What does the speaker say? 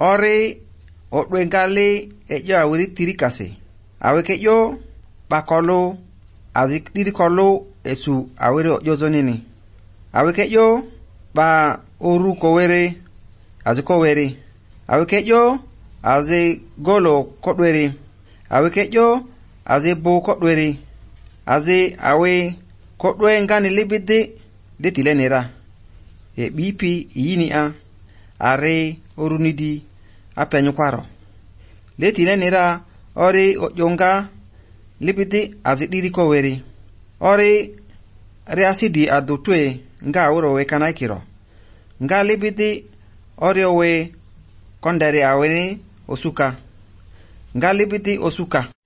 ore odwe ngale ejo awiri tirikase aweke yo bakolo azik dirikolo esu awiri ojozo nini aweke yo ba oru kowere aziko were aweke yo aze golo kodwere aweke yo aze bo kodwere aze awe kodwe ngani libide de tilenera e bipi yini a are orunidi apenyu kwaro le tilenera ore ojonga libide aze diriko were ore reasidi adotwe nga awuro we kanaikiro nga libidi ore we kondere awene osuka nga libidi osuka